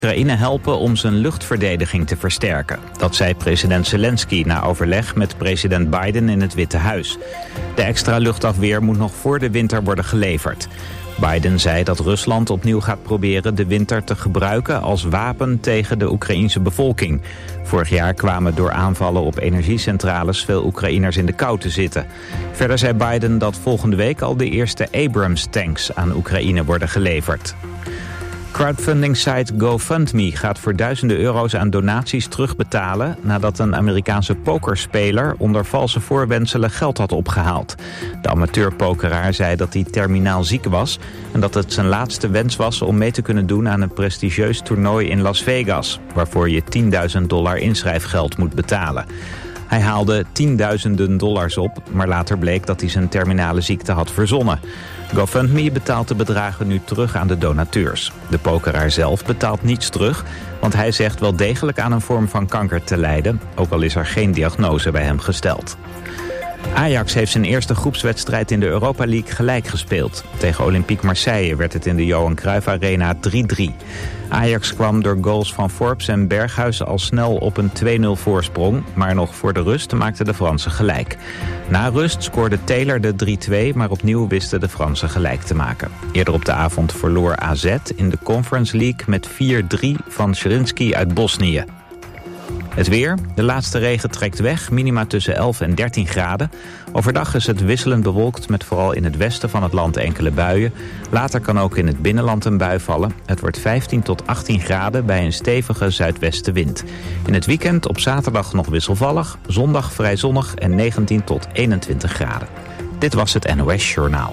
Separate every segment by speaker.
Speaker 1: Oekraïne helpen om zijn luchtverdediging te versterken. Dat zei president Zelensky na overleg met president Biden in het Witte Huis. De extra luchtafweer moet nog voor de winter worden geleverd. Biden zei dat Rusland opnieuw gaat proberen de winter te gebruiken als wapen tegen de Oekraïense bevolking. Vorig jaar kwamen door aanvallen op energiecentrales veel Oekraïners in de kou te zitten. Verder zei Biden dat volgende week al de eerste Abrams-tanks aan Oekraïne worden geleverd. Crowdfunding-site GoFundMe gaat voor duizenden euro's aan donaties terugbetalen nadat een Amerikaanse pokerspeler onder valse voorwendselen geld had opgehaald. De amateurpokeraar zei dat hij terminaal ziek was en dat het zijn laatste wens was om mee te kunnen doen aan een prestigieus toernooi in Las Vegas, waarvoor je $10.000 inschrijfgeld moet betalen. Hij haalde tienduizenden dollars op, maar later bleek dat hij zijn terminale ziekte had verzonnen. GoFundMe betaalt de bedragen nu terug aan de donateurs. De pokeraar zelf betaalt niets terug, want hij zegt wel degelijk aan een vorm van kanker te lijden, ook al is er geen diagnose bij hem gesteld. Ajax heeft zijn eerste groepswedstrijd in de Europa League gelijk gespeeld. Tegen Olympique Marseille werd het in de Johan Cruijff Arena 3-3. Ajax kwam door goals van Forbes en Berghuis al snel op een 2-0 voorsprong, maar nog voor de rust maakten de Fransen gelijk. Na rust scoorde Taylor de 3-2, maar opnieuw wisten de Fransen gelijk te maken. Eerder op de avond verloor AZ in de Conference League met 4-3 van Zrinjski uit Bosnië. Het weer. De laatste regen trekt weg, minima tussen 11 en 13 graden. Overdag is het wisselend bewolkt met vooral in het westen van het land enkele buien. Later kan ook in het binnenland een bui vallen. Het wordt 15 tot 18 graden bij een stevige zuidwestenwind. In het weekend op zaterdag nog wisselvallig, zondag vrij zonnig en 19 tot 21 graden. Dit was het NOS Journaal.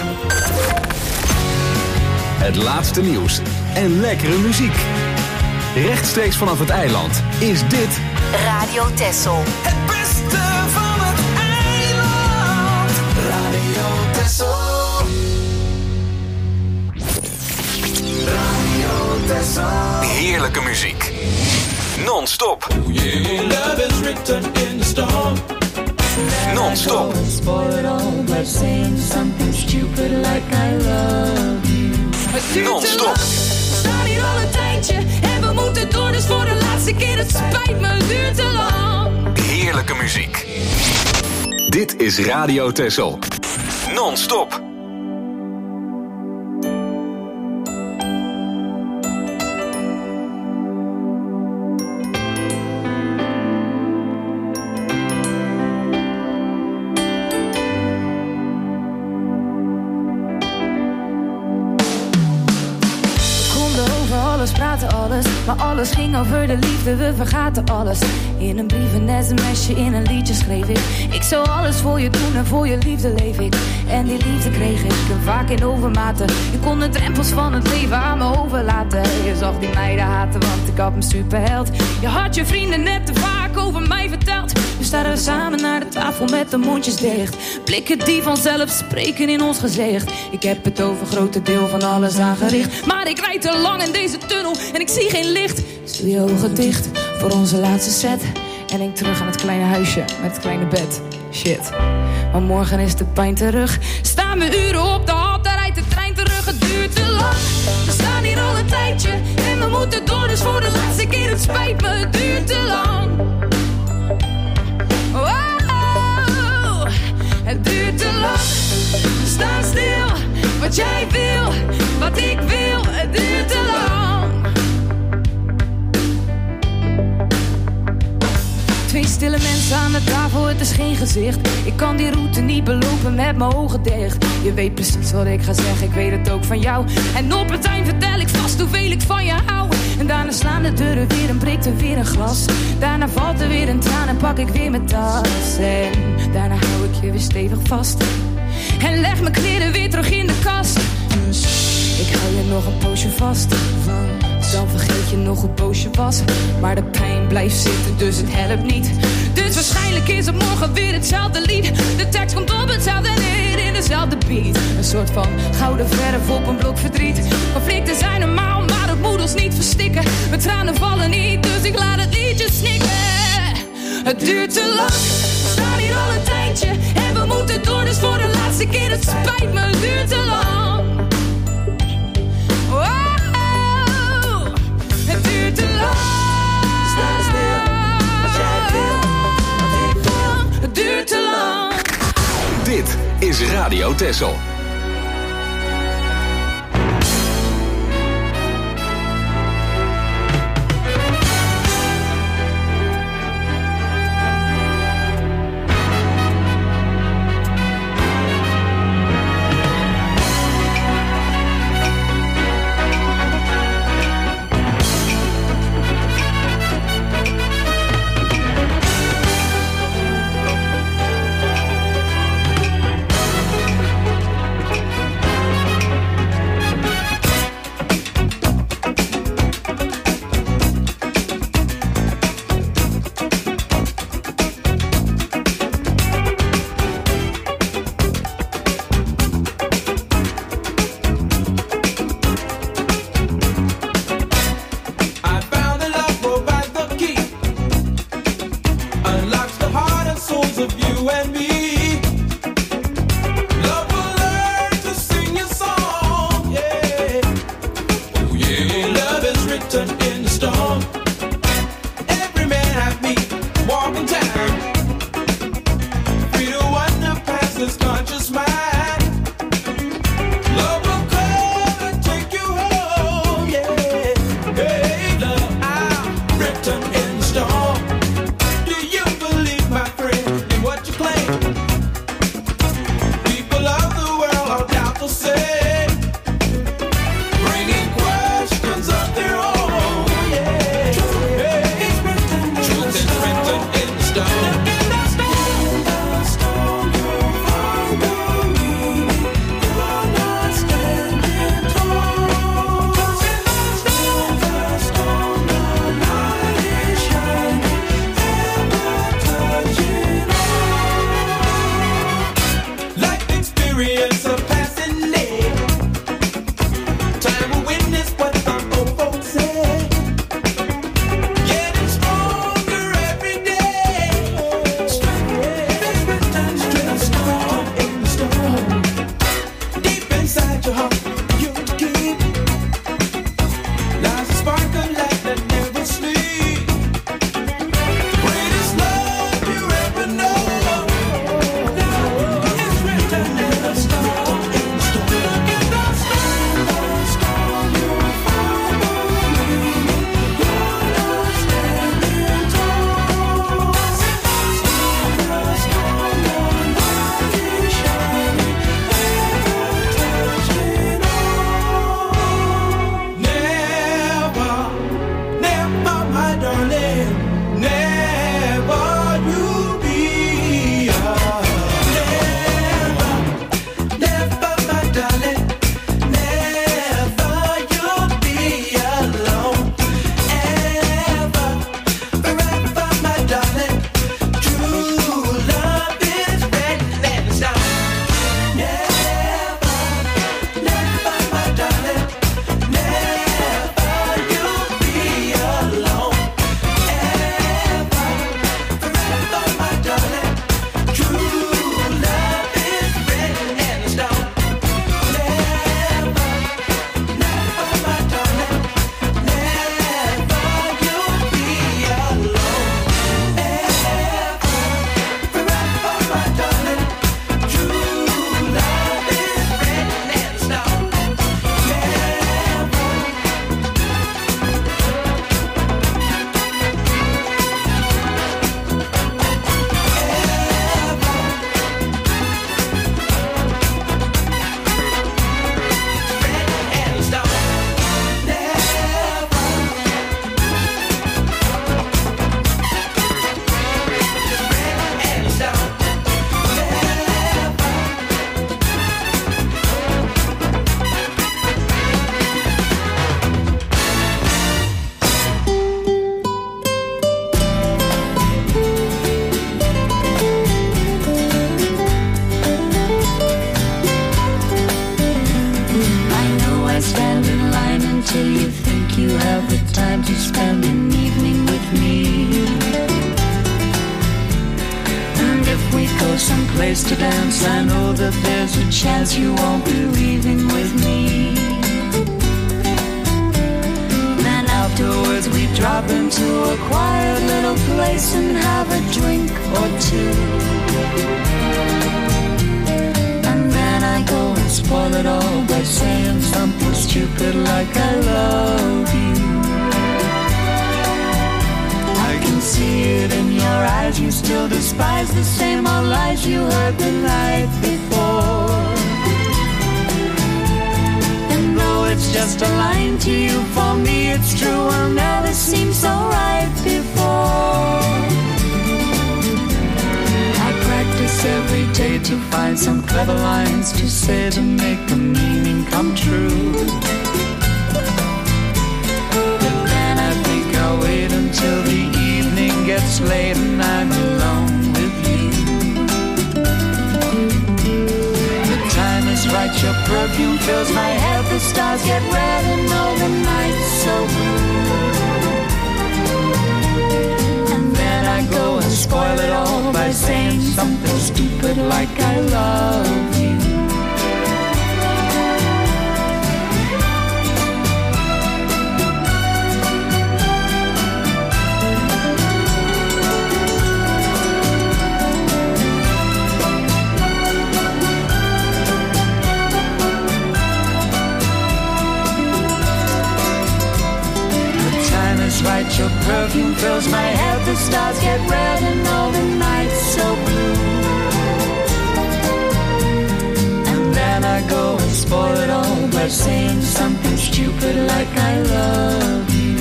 Speaker 2: Het laatste nieuws en lekkere muziek. Rechtstreeks vanaf het eiland is dit
Speaker 3: Radio Texel.
Speaker 4: Het beste van het eiland. Radio Texel. Radio Texel.
Speaker 2: heerlijke muziek. Non-stop. Non-stop. Non-stop.
Speaker 5: We staan hier al een tijdje en we moeten door, dus voor de laatste keer, het spijt me, het duurt te lang.
Speaker 2: Heerlijke muziek. Dit is Radio Texel. Non-stop.
Speaker 5: Praten alles, maar alles ging over de liefde, we vergaten alles. In een brief, een sms'je, in een liedje schreef ik. Ik zou alles voor je doen en voor je liefde leef ik. En die liefde kreeg ik vaak in overmaten. Je kon de drempels van het leven aan me overlaten. Je zag die meiden haten, want ik had mijn superheld. Je had je vrienden net te vaak over mij verteld. We staan samen naar de tafel met de mondjes dicht. Blikken die vanzelf spreken in ons gezicht. Ik heb het over grote deel van alles aangericht. Maar ik rijd te lang in deze tunnel en ik zie geen licht. Dus doe je ogen dicht voor onze laatste set. En denk terug aan het kleine huisje met het kleine bed. Shit, maar morgen is de pijn terug. Staan we uren op de hal, daar rijdt de trein terug. Het duurt te lang, we staan hier al een tijdje en we moeten door, dus voor de laatste keer, het spijt me, het duurt te lang. Oh, het duurt te lang. We staan stil, wat jij wil, wat ik wil, het duurt te lang. Twee stille mensen aan de tafel, het is geen gezicht. Ik kan die route niet belopen met mijn ogen dicht. Je weet precies wat ik ga zeggen, ik weet het ook van jou. En op het eind vertel ik vast hoeveel ik van je hou. En daarna slaan de deuren weer en breekt er weer een glas. Daarna valt er weer een traan en pak ik weer mijn tas. En daarna hou ik je weer stevig vast. En leg mijn kleren weer terug in de kast. Dus ik hou je nog een poosje vast. Dan vergeet je nog hoe boos je was. Maar de pijn blijft zitten, dus het helpt niet. Dus waarschijnlijk is het morgen weer hetzelfde lied. De tekst komt op hetzelfde neer in dezelfde beat. Een soort van gouden verf op een blok verdriet. Conflicten zijn normaal, maar het moet ons niet verstikken. Mijn tranen vallen niet, dus ik laat het liedje snikken. Het duurt te lang, we staan hier al een tijdje en we moeten door, dus voor de laatste keer, het spijt me, het duurt te lang. Het duurt te
Speaker 2: is Radio Texel.
Speaker 3: someplace to dance. I know that there's a chance you won't be leaving with me. Then afterwards we drop into a quiet little place and have a drink or two. And and spoil it all by saying something stupid like I love you. I can see it in your eyes, you still despise the same old lies you heard the night before. And though it's just a line to you, for me it's true, will never seem so right before. I practice every day to find some clever lines to say to make the meaning come true. But then I think I'll wait until the evening gets late and I'm alone with you. The time is right, your perfume fills my head, the stars get red and all the nights so blue. And then I go and spoil it all by saying something stupid like I love you. Right, your perfume fills my head, the stars get red and all the nights so blue. And then I go and spoil it all by saying something stupid like I love you.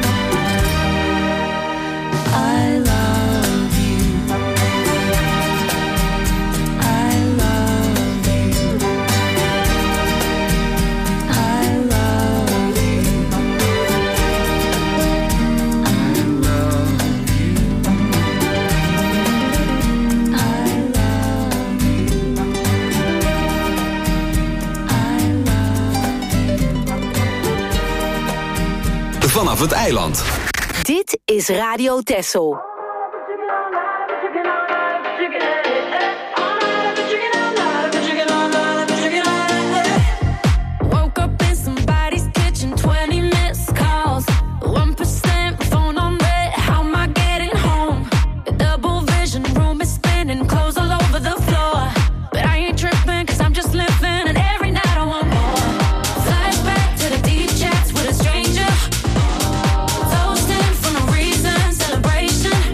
Speaker 3: I love you. I love you. I love you.
Speaker 2: Vanaf het eiland.
Speaker 6: Dit is Radio Texel.
Speaker 5: Celebration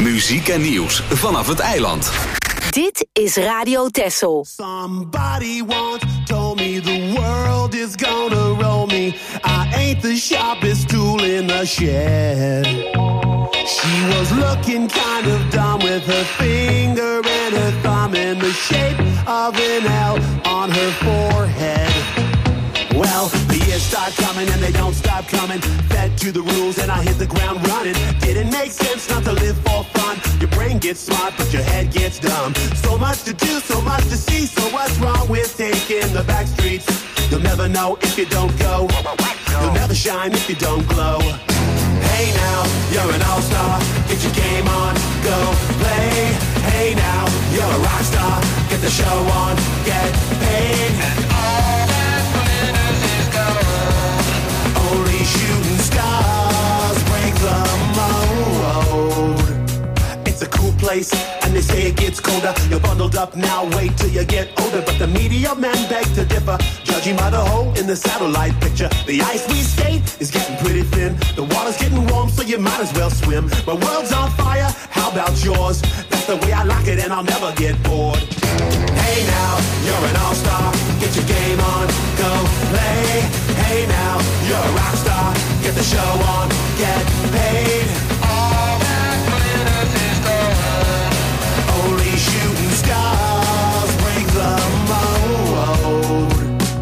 Speaker 2: Muziek en nieuws vanaf het eiland.
Speaker 6: Dit is Radio Texel.
Speaker 7: Somebody once told me the world is gonna roll me. I ain't the sharpest tool in the shed. She was looking kind of dumb with her finger and her thumb in the shape of an L on her forehead. Well, the years start coming and they don't stop coming. Fed to the rules and I hit the ground running. Didn't make sense not to live for fun. Your brain gets smart but your head gets dumb. So much to do, so much to see. So what's wrong with taking the back streets? You'll never know if you don't go. You'll never shine if you don't glow. Hey now, you're an all-star. Get your game on, go play. Hey now, you're a rock star. Get the show on, get paid. And all that glitters is gold. Only shooting stars break the mold. It's a cool place, and they say it gets colder. You're bundled up now, wait till you get older. But the media men beg to differ, judging by the hole in the satellite picture. The ice we skate is getting pretty thin. The water's getting warm, so you might as well swim. My world's on fire, how about yours? That's the way I like it, and I'll never get bored. Hey now, you're an all-star. Get your game on, go play. Hey now, you're a rock star. Get the show on, get paid. All that glitters is gold. Only shooting stars break the mold.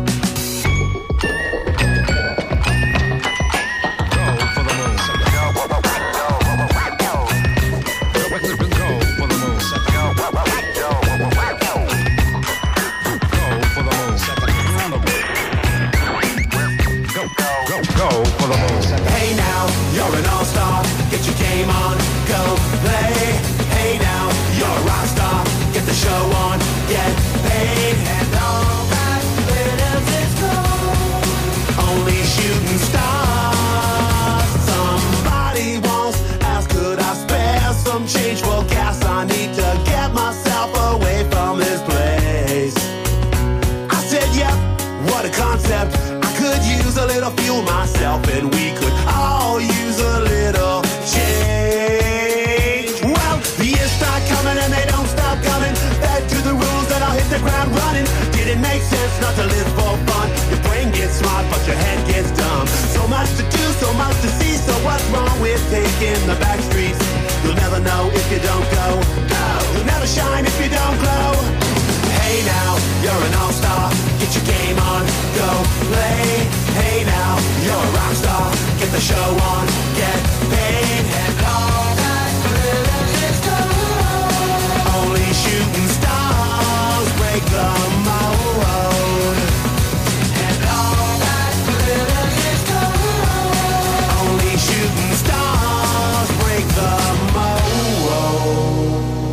Speaker 7: Hey now, you're an all-star. Get your game on, go play. Hey now, you're a rock star. Get the show on, get paid. And all that glitters is gold. Only shooting stars. Somebody once asked, could I spare some change for gas? I need to get myself away from this place. I said, yep, what a concept. Could use a little fuel myself, and we could all use a little change. Well, the years start coming and they don't stop coming. Back to the rules that I'll hit the ground running. Didn't make sense not to live for fun. Your brain gets smart, but your head gets dumb. So much to do, so much to see. So what's wrong with taking the back streets? You'll never know if you don't go. No, you'll never shine if you don't glow. Hey now, you're an all-star. Get your game on, go play. Hey now, you're a rock star. Get the show on, get paid. And all that glitters is gold. Only shooting stars break the mold. And all that glitters is gold. Only shooting stars break the mold.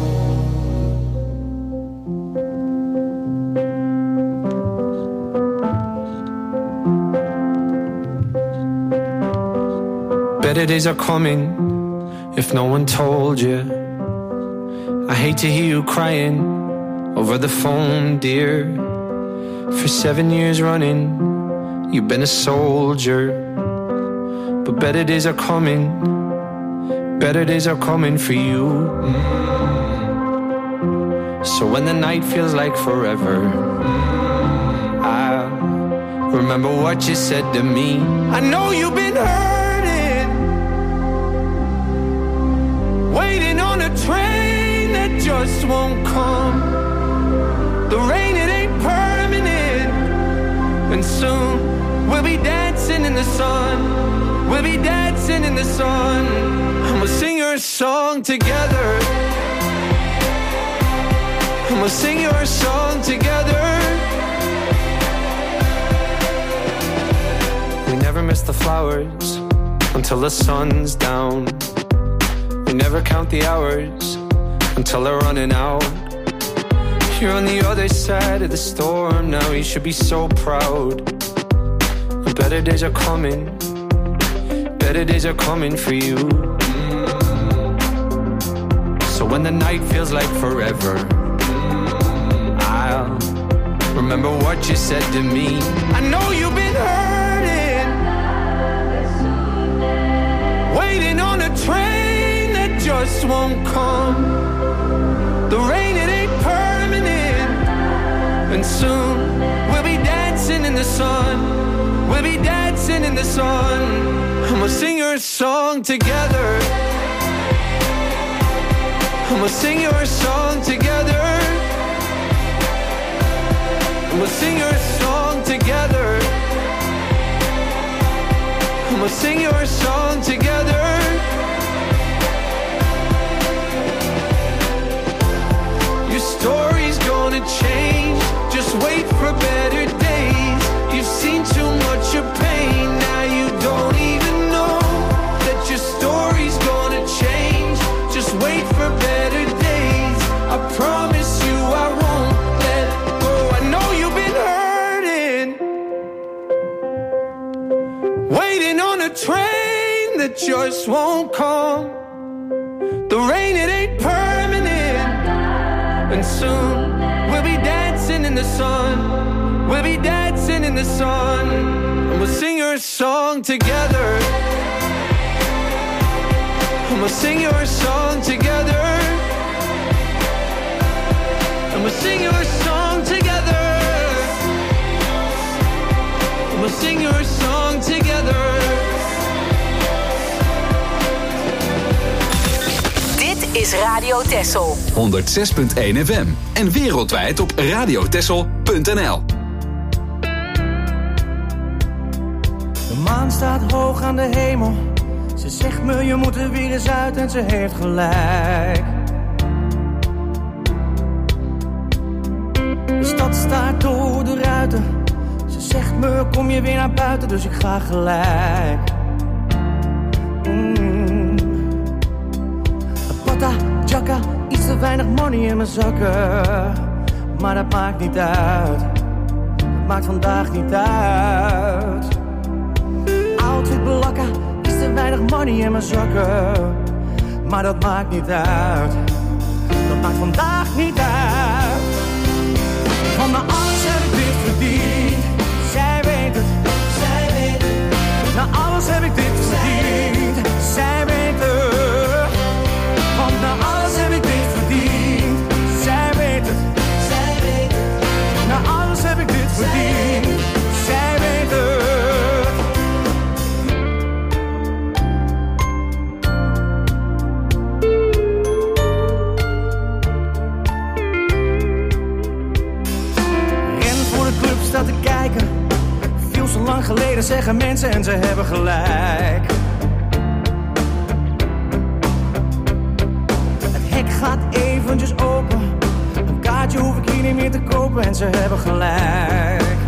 Speaker 8: Better days are coming, if no one told you. I hate to hear you crying over the phone, dear. For 7 years running, you've been a soldier. But better days are coming, better days are coming for you. So when the night feels like forever, I'll remember what you said to me. I know you've been hurting, waiting on a train that just won't come. The rain, it ain't permanent, and soon we'll be dancing in the sun. We'll be dancing in the sun. I'ma sing your song together. I'ma sing your song together. We never miss the flowers until the sun's down. We never count the hours until they're running out. You're on the other side of the storm now. You should be so proud. The better days are coming. Better days are coming for you. So when the night feels like forever, I'll remember what you said to me. I know you've been hurting, waiting on a train that just just won't come. The rain, it ain't permanent. And soon we'll be dancing in the sun. We'll be dancing in the sun. And we'll sing your song together. And we'll sing your song together. And we'll sing your song together. And we'll sing your song together. Your story's gonna change. Just wait for better days. You've seen too much of pain. Now you don't even know that your story's gonna change. Just wait for better days. I promise you I won't let go. I know you've been hurting, waiting on a train that just won't come. The rain, it ain't permanent. And soon we'll be dancing in the sun. We'll be dancing in the sun. And we'll sing your song together. And we'll sing your song together. And we'll sing your song together. And we'll sing your song together.
Speaker 6: Dit is Radio Texel.
Speaker 2: 106.1 FM. En wereldwijd op radiotexel.nl.
Speaker 9: De maan staat hoog aan de hemel. Ze zegt me je moet er weer eens uit en ze heeft gelijk. De stad staart door de ruiten. Ze zegt me kom je weer naar buiten, dus ik ga gelijk. Pata, jacka, iets te weinig money in mijn zakken. Maar dat maakt niet uit. Dat maakt vandaag niet uit. Outfit belakka, iets te weinig money in mijn zakken. Maar dat maakt niet uit. Dat maakt vandaag niet uit. Van mijn alles heb ik dit verdiend. Zij weet het, zij weet het. Na alles heb ik dit verdiend. Zij weet het. Want na alles heb ik dit verdiend. Zij weet het, zij weet het. Na alles heb ik dit verdiend. Zij weet het. Ren voor de club staat te kijken. Veel zo lang geleden zeggen mensen en ze hebben gelijk. Gaat eventjes open. Een kaartje hoef ik hier niet meer te kopen en ze hebben gelijk.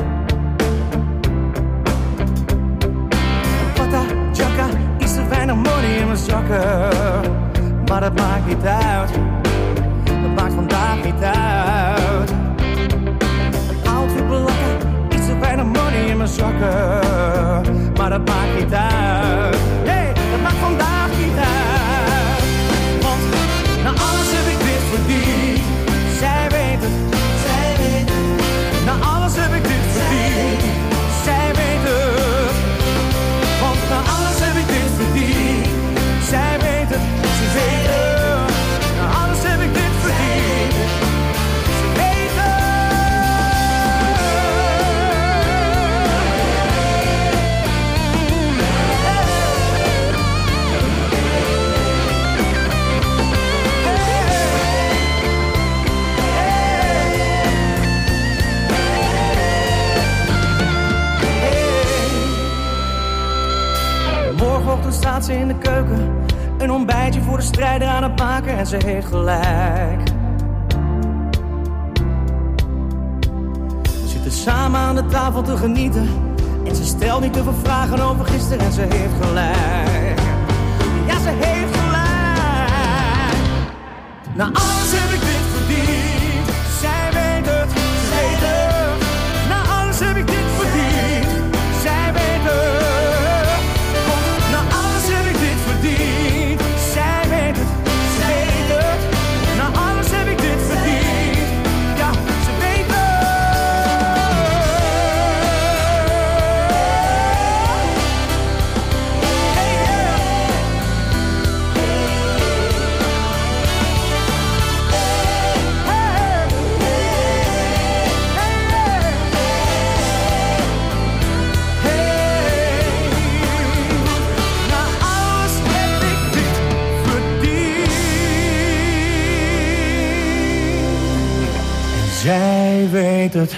Speaker 9: Pata, jacka, iets te weinig money in mijn zakken. Maar dat maakt niet uit. Dat maakt vandaag niet uit. Een outfit belakka, iets te weinig money in mijn zakken. Maar dat maakt niet uit. Nee, dat maakt vandaag niet uit. Na alles heb ik dit verdiend. Zij weet het, zij weet het. Na alles heb ik dit verdiend. Zij weet het. Want na alles heb ik dit verdiend. Zij weet het, ze weet het. Na alles heb ik dit verdiend. Ze weet het. Morgenochtend staat ze in de keuken. Een ontbijtje voor de strijder aan het maken en ze heeft gelijk. We zitten samen aan de tafel te genieten. En ze stelt niet te veel vragen over gisteren en ze heeft gelijk. Ja, ze heeft gelijk. Na alles heb ik dit verdiend. Zij weet het, ze weet het. Na alles heb ik dit verdiend. Zij weet het. Na alles heb ik dit verdiend. Zij weet het, ze weet het. Na alles heb ik dit verdiend. Ja, ze weet het. Hey, yeah. Zij weet het.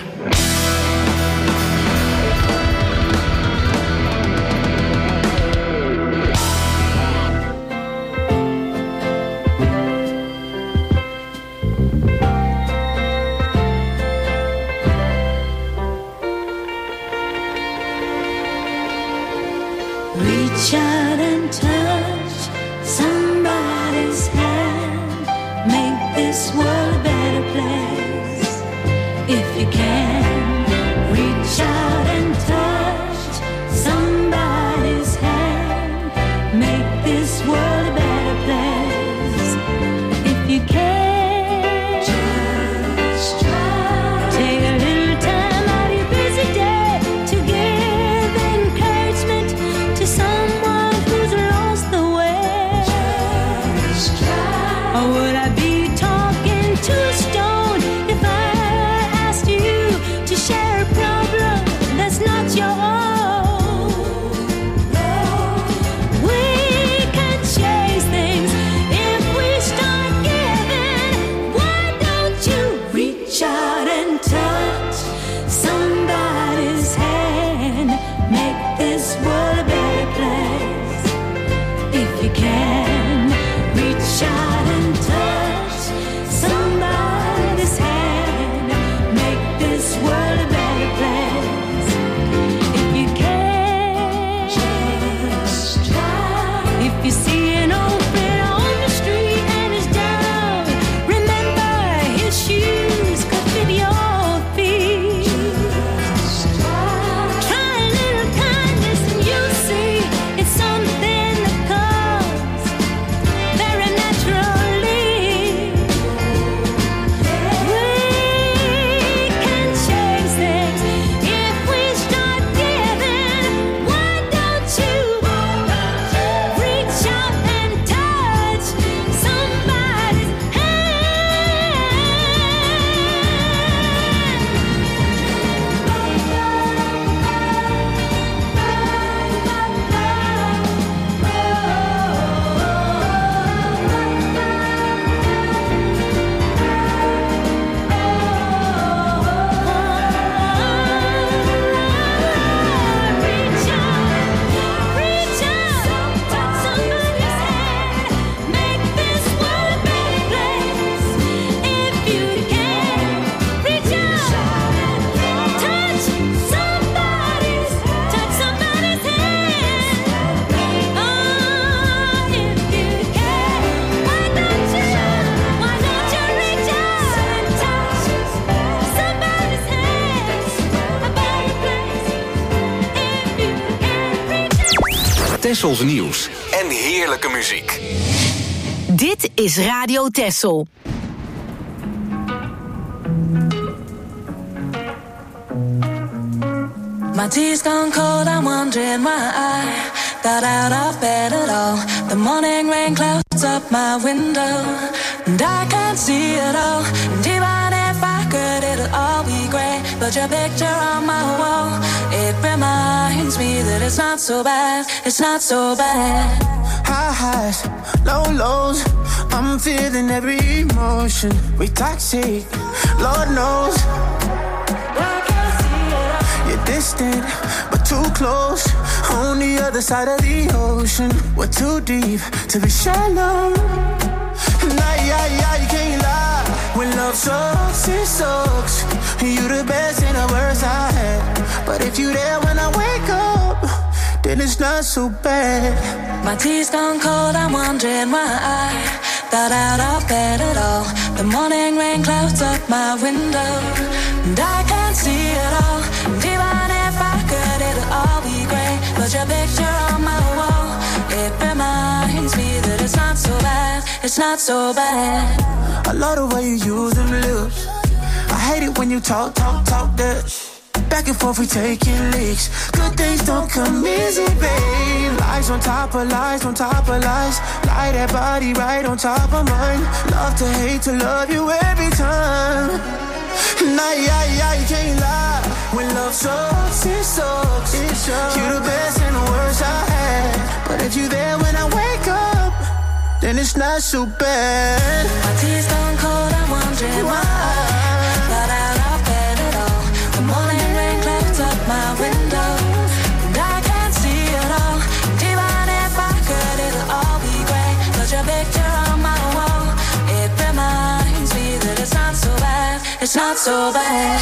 Speaker 3: Reach out and touch somebody's hand. Make this world a better place. If you can, reach out and touch somebody's hand. Make this world a better place. If you can, just try. Take a little time out of your busy day to give encouragement to someone who's lost the way. Just try. Or would I be talking to a stone if I asked you to share a problem that's not your own? We can change things if we start giving. Why don't you reach out and touch somebody's hand? Make this world a better place. If you can, reach out and touch somebody's hand. Make this world a better place. If you can, just try. If you see an old man on the street and he's down, remember his shoes could fit your feet. Just try a little kindness and you'll see it's something that comes very naturally. We can change things if we start giving. Why don't you reach out and touch somebody's
Speaker 2: Tessels nieuws en heerlijke muziek.
Speaker 6: Dit is Radio Tessel.
Speaker 3: My tea's gone cold, I'm wondering why I got out of bed at all. The morning rain clouds up my window, and I can't see it all. And even if I could, it'll all be great. But your picture on my wall, it reminds me that it's not so bad, it's not so bad.
Speaker 10: High highs, low lows, I'm feeling every emotion. We toxic, Lord knows. You're distant, but too close. On the other side of the ocean, we're too deep to be shallow. Nah, yeah, you can't lie. When love sucks, it sucks. You the best and the worst I had. But if you there when I wake up, then it's not so bad.
Speaker 3: My tea's gone cold, I'm wondering why I got out of bed at all. The morning rain clouds up my window, and I can't see it all. And even if I could, it'll all be great. But your picture on my wall, it reminds me that it's not so bad, it's not so bad.
Speaker 10: I love the way you use them lips. I hate it when you talk that. Back and forth we taking leaks. Good things don't come easy, babe. Lies on top of lies on top of lies. Lie that body right on top of mine. Love to hate to love you every time. Nah, yeah, you can't lie. When love sucks, it sucks. You the best and the worst I had. But if you there when I wake up, then it's not so bad.
Speaker 3: My tea's gone cold, I'm wondering why. Got out
Speaker 10: it's not so bad.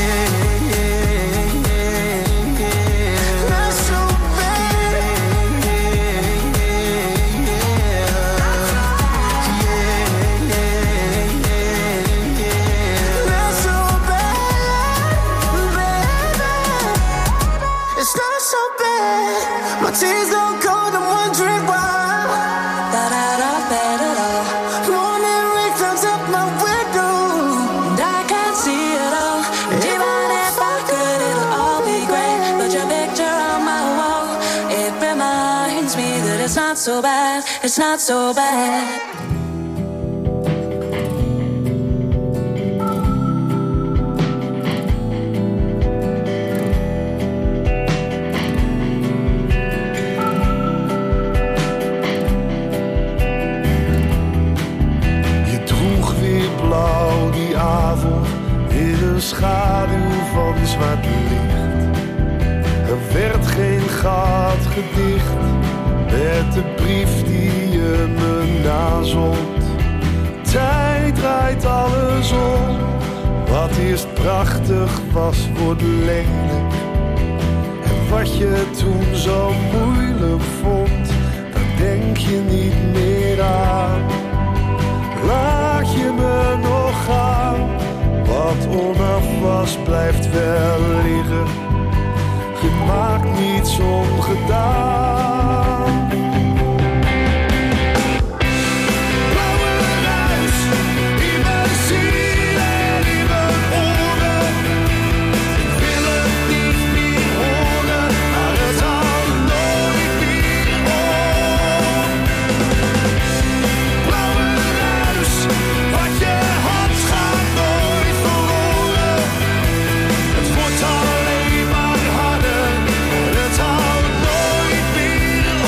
Speaker 4: My tears don't cold, I'm wondering why. Morning rain comes up my window,
Speaker 10: And I can't see it all. And even if I could, it'll all be great. But your picture on my wall, it reminds me that it's not so bad. It's not so bad.
Speaker 11: Schaduw van zwart licht. Er werd geen gat gedicht met de brief die je me nazond. Tijd draait alles om. Wat eerst prachtig was, wordt lelijk. En wat je toen zo moeilijk vond, daar denk je niet meer aan. Laat je me nog gaan. Wat onaf was, blijft wel liggen. Je maakt niets ongedaan. Blauwe ruis in mijn ziel en in mijn oren. Ik wil het niet meer horen, maar het houdt nooit meer op. Blauwe ruis, wat je had gaat nooit verloren. Het wordt alleen maar harder, het houdt nooit meer op.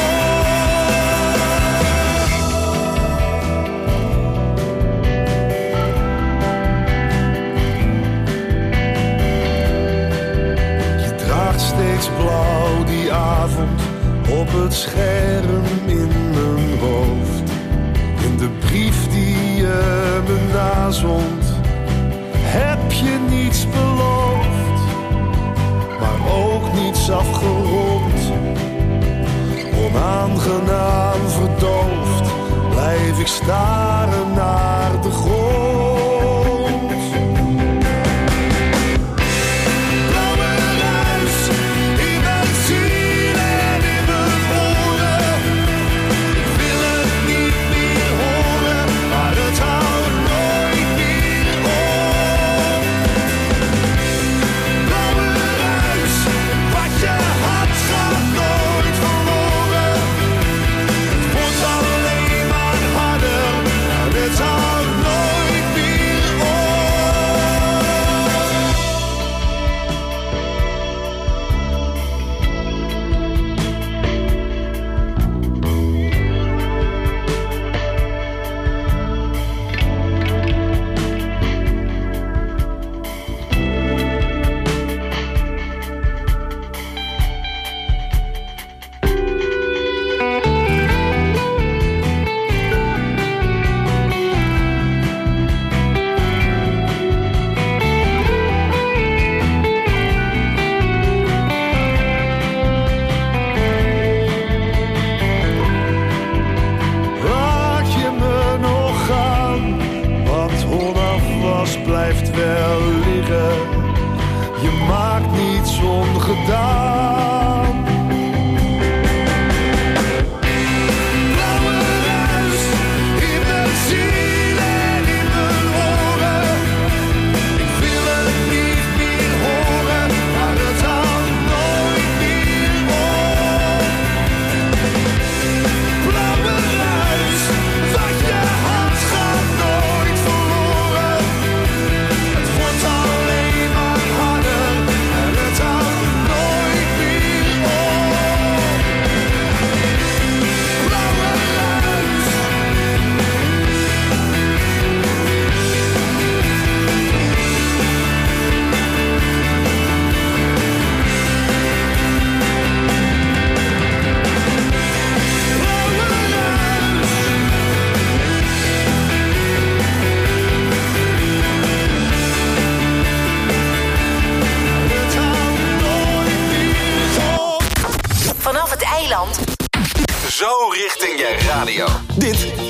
Speaker 11: Je draagt steeds blauw die avond op het scherm in mijn hoofd. In de brief die je me nazond, heb je niets beloofd, maar ook niets afgerond. Onaangenaam verdoofd, blijf ik staren naar de grond. Blauwe ruis in mijn ziel en in mijn oren. Ik wil het niet meer horen, maar het houdt nooit meer op. Blauwe ruis, wat je had gaat nooit verloren. Het wordt alleen maar harder, het houdt nooit meer op.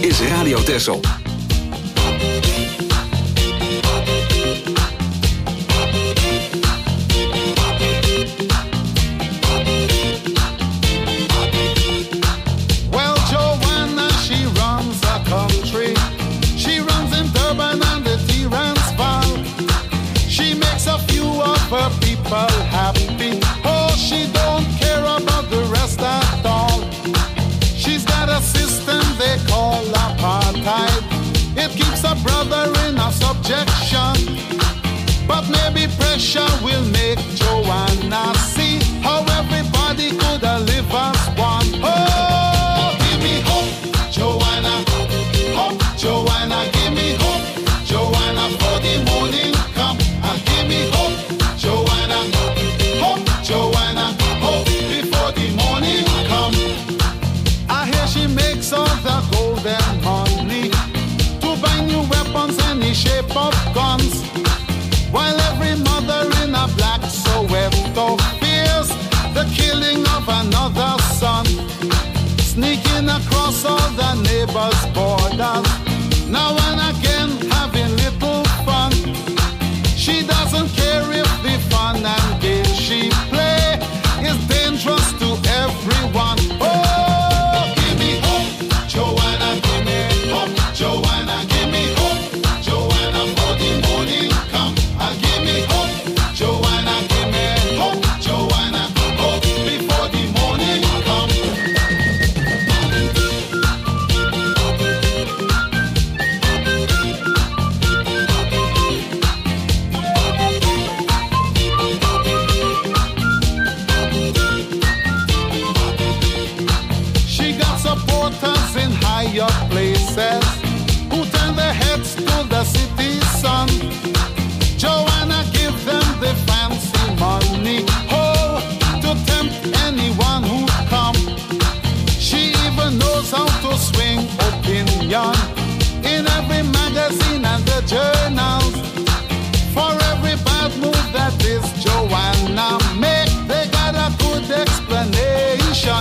Speaker 2: is Radio Texel.
Speaker 12: Well, Joanna, she runs a country. She runs in Durban and the Transvaal. She makes a few of her people happy. Oh, she don't care about the rest at all. She's got a system they call apartheid. It keeps a brother in a subjection. But maybe pressure will make Joanna see how everybody could live as one. Oh, give me hope, Joanna. Hope, Joanna, give me hope, Joanna, for the morning come. Give me hope, Joanna. Hope, Joanna, hope before the morning come. I hear she makes all the golden money to buy new weapons any shape of guns. While every mother in a black Soweto fears the killing of another son, sneaking across all the neighbors' borders, now and again having little fun. She doesn't care if the fun and game she play is dangerous to everyone. Oh, give me hope, Joanna, give me hope, Joanna, give me hope, Joanna, for the morning come. Give me hope, Joanna, give me hope, Joanna, hope before the morning come. She got supporters in higher places who turn their heads to the city sun. Joanna give them the fancy money, oh, to tempt anyone who come. She even knows how to swing opinion in every magazine and the journals. For every bad move that this Joanna make, they got a good explanation.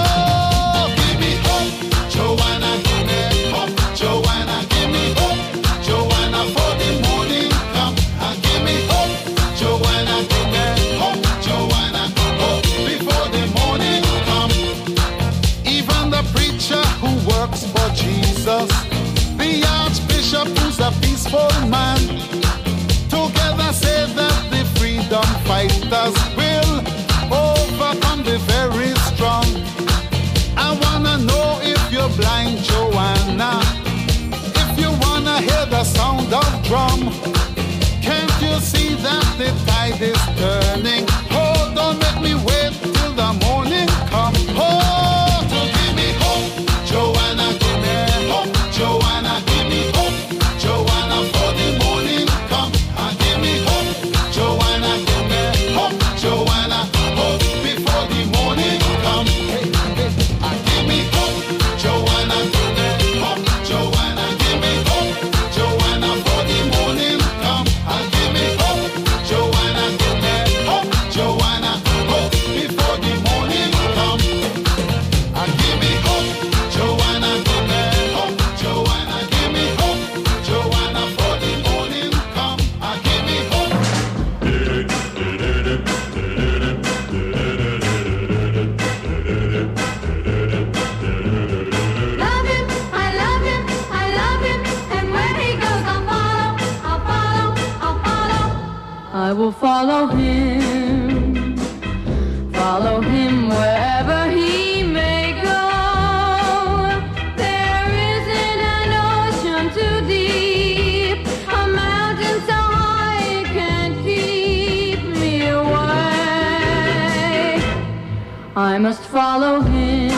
Speaker 12: Oh, give me hope, Joanna, give me hope, Joanna, give me hope, Joanna, for the morning come. Give me hope, Joanna, give me hope, Joanna, hope before the morning come. Even the preacher who works for Jesus, the archbishop who's a peaceful man, together say that the freedom fighters will overcome the very strong. I wanna know if you're blind, Joanna, if you wanna hear the sound of drum. Can't you see that the tide is turning? Oh, don't make me wait till the morning come. Oh, to give me hope, Joanna, give me hope, Joanna, give me hope, Joanna, for the morning come. Give me hope, Joanna, give me hope, Joanna, hope before the morning come. Give me hope, Joanna, give me hope, Joanna, give me hope, Joanna, for the morning come. Give me hope, Joanna, give me hope, Joanna, hope before the morning come. Give me hope, Joanna, give me hope, Joanna, give me hope, Joanna, for the morning come. Give me hope.
Speaker 3: Love him, I love him, I love him, and where he goes I'll follow, I'll follow, I'll follow. I will follow him wherever he may go. There isn't an ocean too deep, a mountain so high it can't keep me away. I must follow him.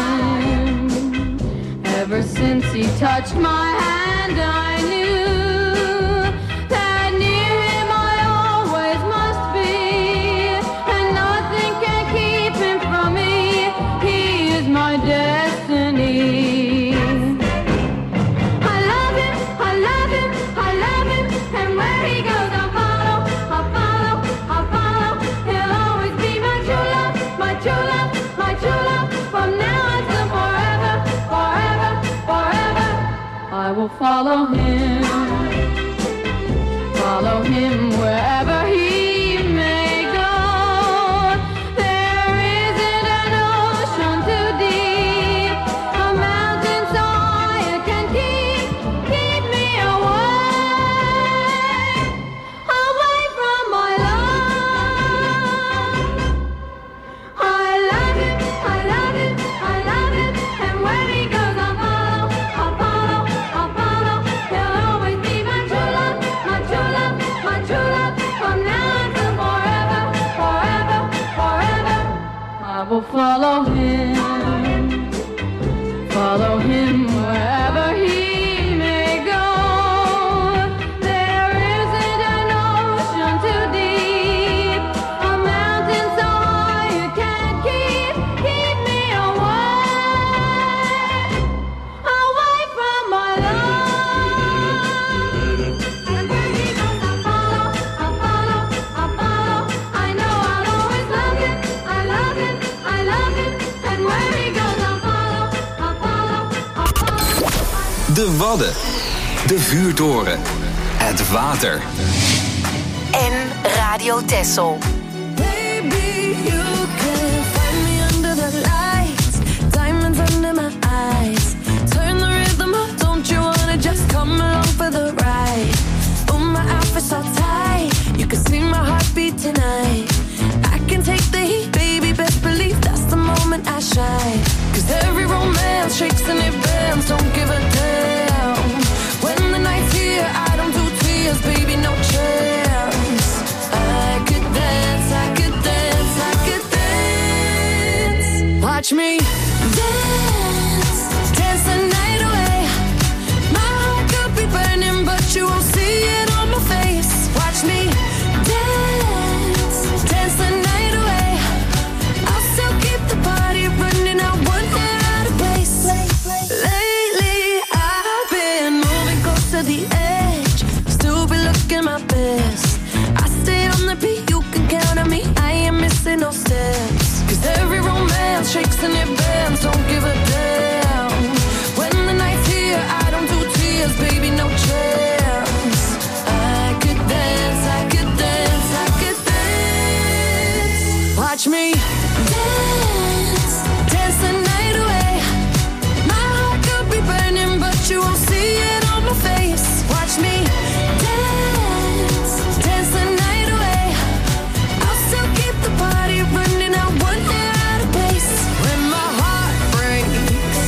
Speaker 3: Ever since he touched my hand, I knew that near him I always must be, and nothing can keep him from me. He is my destiny. I love him, I love him, I love him, and where he goes I'll follow, I'll follow, I'll follow. He'll always be my true love, my true love, my true love, from now until forever, forever, forever.
Speaker 5: I will follow him wherever he may go. There isn't an ocean too deep, a mountain so high it can keep me away from my love. I love it, I love it, I love it, and where he goes I'll follow, I'll follow, I'll follow. He'll always be my true love, my true love, my true love, from now until forever, forever, forever. I will follow him wherever he may go. There isn't an ocean too deep, a mountain so high it can't keep me away from my love. And where he goes I'll follow, I'll follow, I'll follow. I know I'll always love it, I love it, I love it, and where he goes I'll follow, I'll follow, I'll follow.
Speaker 2: De Wadden. De Vuurtoren. Het water.
Speaker 6: En Radio Texel.
Speaker 3: Baby, you can find me under the lights, diamonds under my eyes. Turn the rhythm up, don't you wanna just come along for the ride? Oh, my outfit's all tight, you can see my heartbeat tonight. I can take the heat, baby, best believe that's the moment I shine. 'Cause every romance shakes and it bends, don't give a damn. When the night's here, I don't do tears, baby, no chance. I could dance, I could dance, I could dance. Watch me dance, dance the night away. My heart could be burning, but you won't see it on my face. Watch me dance, dance the night away. I'll still keep the party running, I won't get out of place. Lately, I've been moving close to the edge, still be looking my best. I stay on the beat, you can count on me, I ain't missing no steps. 'Cause every romance shakes and it bends, don't give a damn. When the night's here, I don't do tears, baby, no chance. I could dance, I could dance, I could dance. Watch me dance, dance the night away. My heart could be burning, but you won't see it on my face. Watch me dance, dance the night away. I'll still keep the party running, I won't get out of place. When my heart breaks,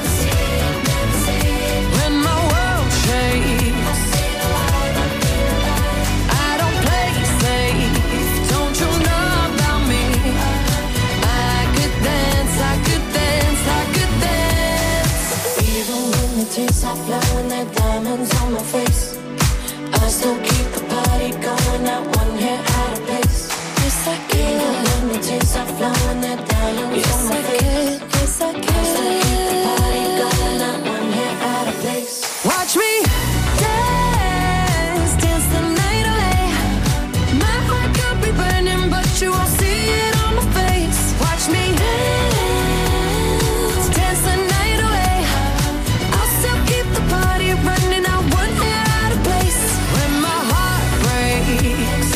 Speaker 3: when my world shakes, I don't play safe, don't you know about me? I could dance, I could dance, I could dance. Even when the tears are flowing, they're diamonds on my face, I still keep the party going, not one hair out of place. Yes, I can. Even when the tears are flowing, they're diamonds on my face. Yes, I can. I still keep the party going, not one hair out of place. Watch me dance, dance the night away. My heart could be burning, but you won't see it on my face. Watch me dance, dance the night away. I'll still keep the party running, I won't get out of place. When my heart breaks,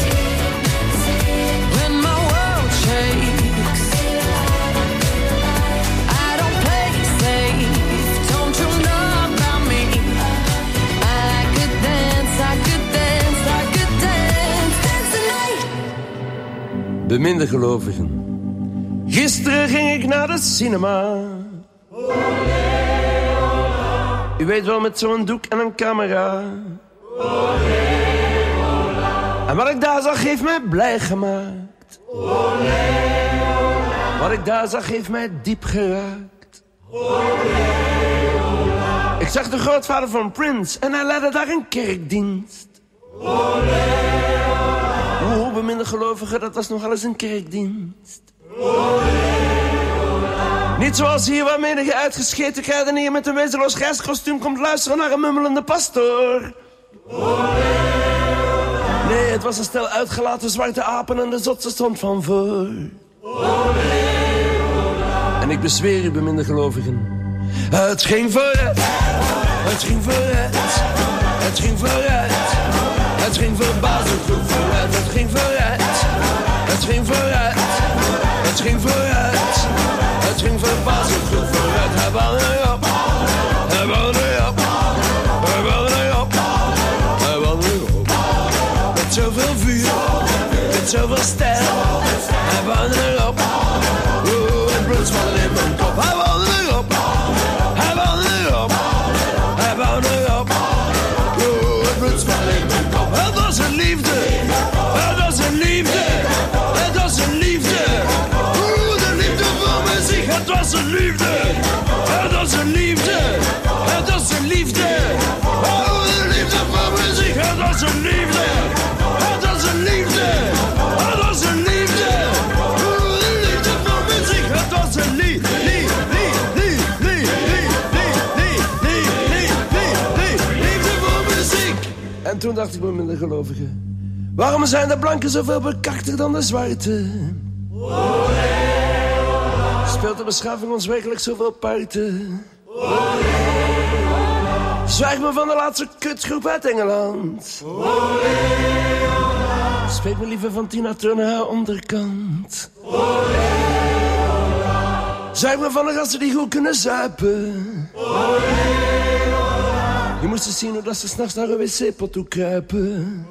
Speaker 3: when my world shakes, I don't play safe, don't you know about me? I could dance, I could dance, I could dance, dance the night.
Speaker 13: Beminde gelovigen. Gisteren ging ik naar de cinema. U weet wel, met zo'n doek en een camera. En wat ik daar zag heeft mij blij gemaakt. Wat ik daar zag heeft mij diep geraakt. Ik zag de grootvader van Prince en hij leidde daar een kerkdienst. Hoe beminde gelovigen, dat was nogal eens een kerkdienst. Niet zoals hier waar menige uitgescheten kruidenier met een wezenloos grijskostuum komt luisteren naar een mummelende pastoor. Nee, het was een stel uitgelaten zwarte apen en de zotse stond van voor. En ik bezweer u, beminde gelovigen, het ging vooruit. Het ging vooruit, het ging vooruit. Het ging verbazend goed vooruit. Het ging vooruit, het ging vooruit. Het ging vooruit, het ging verbazend goed vooruit. Hij wou erop, hij wou erop, hij wou erop, hij wou erop. Met zoveel vuur, met zoveel stijl. Hij wou erop, het bloed zwol in mijn kop. Hij wou erop, hij wou erop, hij wou erop. Het bloed zwol in mijn kop. Het was een liefde, het was een liefde, het was een liefde. De liefde voor muziek, het was een liefde, het was een liefde, het was een liefde. De liefde voor muziek, het was een liefde, het was een liefde, het was een liefde. De liefde voor muziek, het was een liefde. Liefde voor muziek. En toen dacht ik met mijn gelovigen, waarom zijn de blanken zoveel bekakter dan de zwarte? Speelt de beschaving ons werkelijk zoveel parten? Zwijg me van de laatste kutgroep uit Engeland. Spreek me liever van Tina Turner haar onderkant. Zwijg me van de gasten die goed kunnen zuipen. Je moest eens zien hoe dat ze s'nachts naar een wc-pot toe kruipen.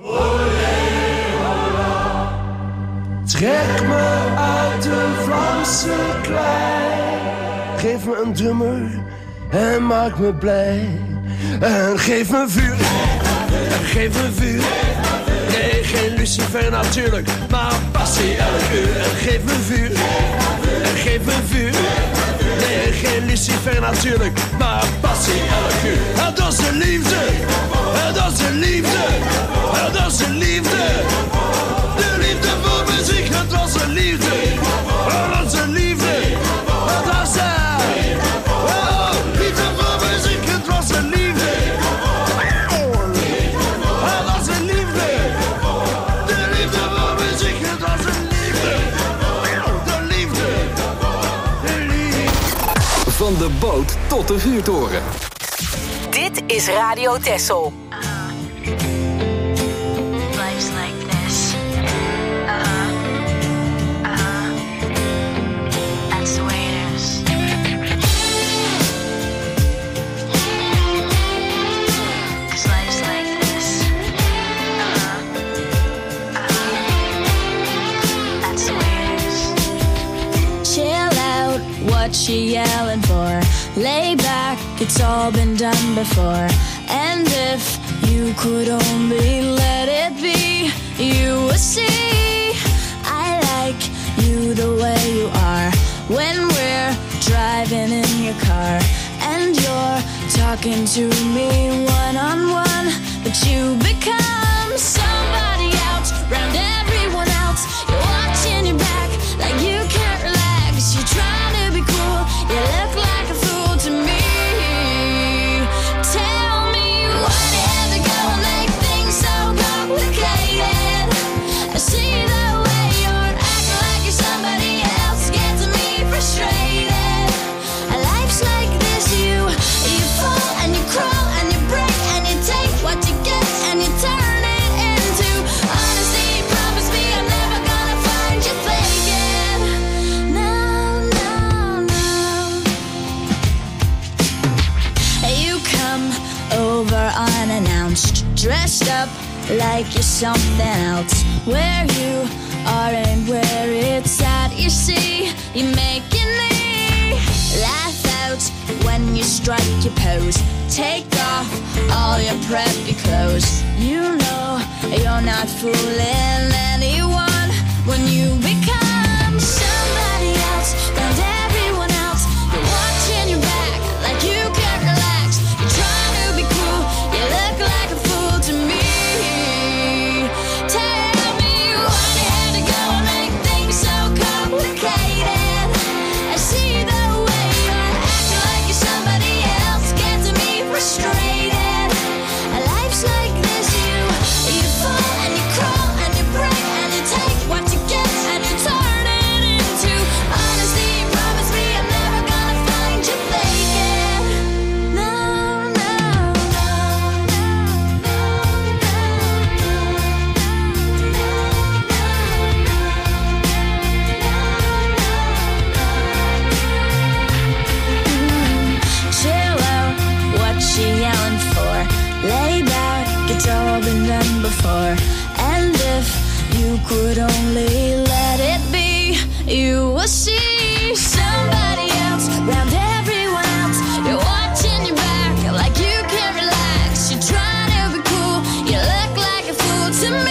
Speaker 13: Trek me uit de Vlaamse klei. Geef me een drummer en maak me blij. En geef me vuur, en geef me vuur. Nee, geen Lucifer natuurlijk, maar passie elk uur. En geef me vuur, en geef me vuur. Nee, geen Lucifer natuurlijk, maar passie elk uur. Het was een liefde, het was een liefde, het was een liefde. De liefde voor muziek, het was een liefde, het was een liefde. Het was een liefde voor muziek, het was een liefde. Het was een liefde. De liefde voor muziek, het was een liefde. De liefde. De liefde.
Speaker 2: Van de boot tot de vuurtoren.
Speaker 6: Dit is Radio Texel.
Speaker 3: Life's like this. That's the way it is. 'Cause life's like this. That's the way it is. Chill out, what you yelling for? Lay back, it's all been done before. And if you could only let it be, you would see I like you the way you are. When we're driving in your car and you're talking to me one-on-one, but you become somebody else, round everyone else. You're watching your back like you can't relax. You're trying to be cool, you look like a fool to me. Tell me why do you have to go and make things so complicated? I see the way you're acting like you're somebody else, gets me frustrated. Life's like this, you fall and you crawl and you break and you take what you get and you turn it into honesty. Promise me I'm never gonna find you faking. No, no, no. You come over unannounced, dressed up like you're something else. Where you are and where it's at, you see, you're making me laugh out when you strike your pose. Take off all your preppy clothes. You know you're not fooling anyone when you become somebody else, and everyone else. You're watching your back like you can't relax. You're trying to be cool, you look like a fool to me. Tell me why you had to go and make things so complicated. I see the way you're acting like you're somebody else, gets me frustrated. Life's like this, you fall and you crawl and you break you could only let it be. You will see somebody else round everyone else. You're watching your back like you can't relax. You're trying to be cool, you look like a fool to me.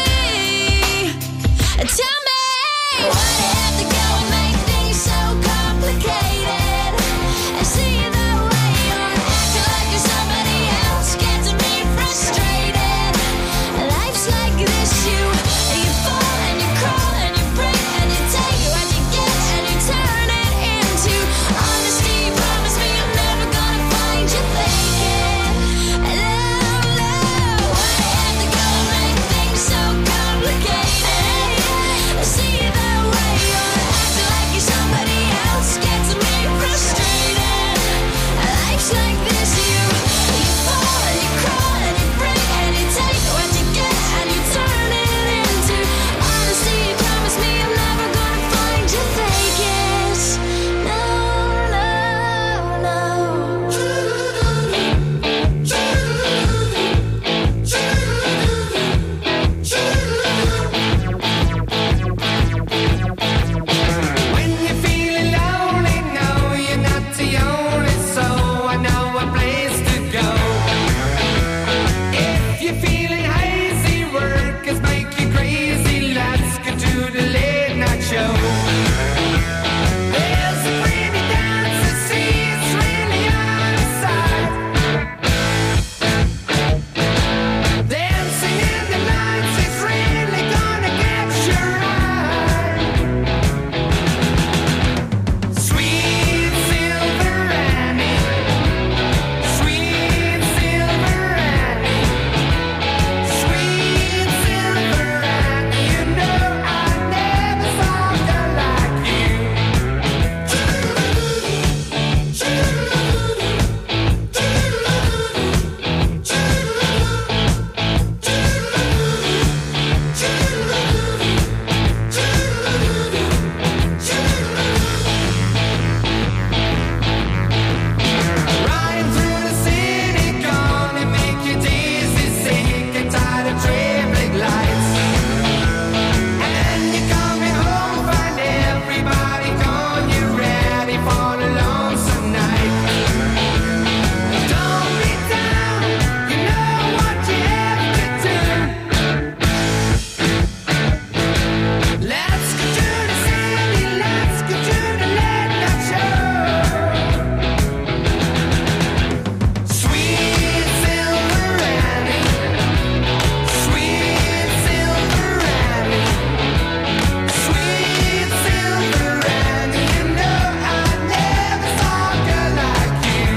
Speaker 3: Tell me, why do you have to go and make things so complicated? And see the way you're acting like you're somebody else, getting me frustrated. Life's like this, you fall and you crawl and you break and you take what you get and you turn it into honesty. Promise me I'm never gonna find you faking. No, why do you have to go and make things so complicated? See the way you're acting like you're somebody else, gets me frustrated. Life's like this, you fall and you crawl and you break and you take what you get and you turn it into honesty. Promise me I'm never gonna find you fake it. No, no,
Speaker 14: When you're feeling lonely, no, you're not the only soul. I know a place to go. If you're feeling hazy, workers make you crazy. Let's go to the late night show. There's a pretty dance to see, it's really on the side. Dancing in the lights, it's really gonna get you right. Sweet Silver Annie, Sweet Silver Annie, Sweet Silver Annie, you know I never saw her like you. Riding through the city, gonna make you dizzy, sick and tired of traffic lights. And you're coming home, find everybody gone, you're ready for the lonesome night. Don't be down, you know what you have to do. Let's go to the city, let's go to the late night show. Sweet Silver Annie, Sweet Silver Annie, Sweet Silver Annie, you know I never saw her like you.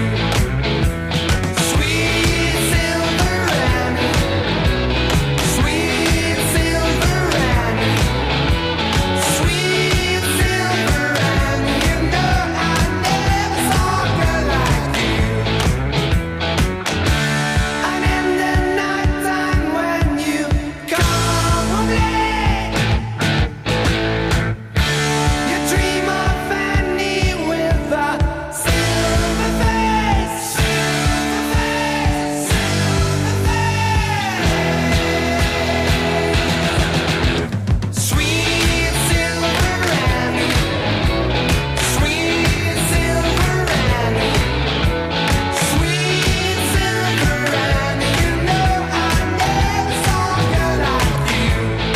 Speaker 14: Sweet Silver Annie, Sweet Silver Annie, Sweet Silver Annie, you know I never saw her like you. And in the nighttime when you come home late, you dream of Annie with a silver face, Sweet Silver Annie, Sweet Silver Annie, Sweet Silver Annie, you know I never saw her like you.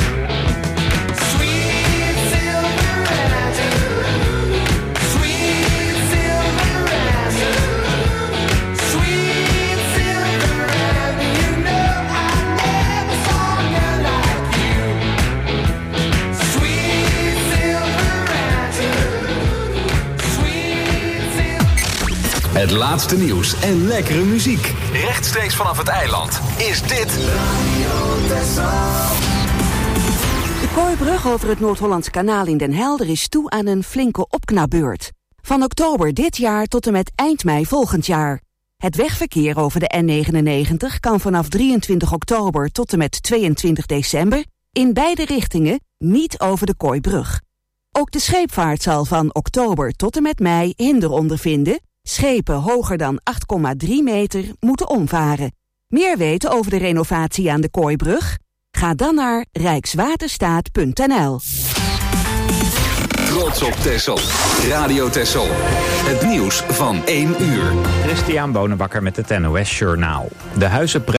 Speaker 14: Sweet Silver Annie, Sweet Silver Annie, Sweet Silver Annie, you know I never saw her like you. Sweet Silver Annie, Sweet Silver.
Speaker 2: Het laatste nieuws en lekkere muziek. Rechtstreeks vanaf het eiland is dit
Speaker 15: De Kooibrug over het Noord-Hollandse kanaal in Den Helder is toe aan een flinke opknapbeurt. Van oktober dit jaar tot en met eind mei volgend jaar. Het wegverkeer over de N99 kan vanaf 23 oktober tot en met 22 december in beide richtingen niet over de Kooibrug. Ook de scheepvaart zal van oktober tot en met mei hinder ondervinden. Schepen hoger dan 8,3 meter moeten omvaren. Meer weten over de renovatie aan de Kooibrug? Ga Ga dan naar rijkswaterstaat.nl.
Speaker 2: Trots op Texel. Radio Texel. Het nieuws van 1 uur.
Speaker 1: Christian Bonenbakker met het NOS Journaal. De huizenprijzen